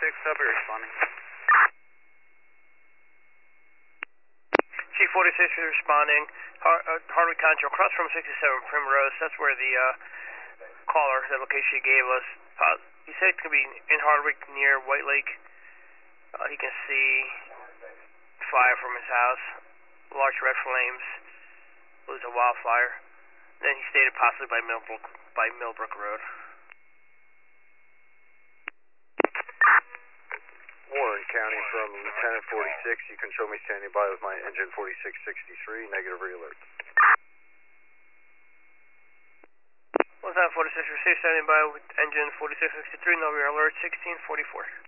I'll be responding. Chief 46 is responding. Hardwick Concho, across from 67 Primrose. That's where the caller, the location he gave us. He said it could be in Hardwick near White Lake. He can see fire from his house, large red flames. It was a wildfire. Then he stated possibly by Millbrook Road. Warren County from Lieutenant 46. You can show me standing by with my engine 4663, negative re-alert. Lieutenant 46, receive standing by with engine 4663, no re-alert, 1644.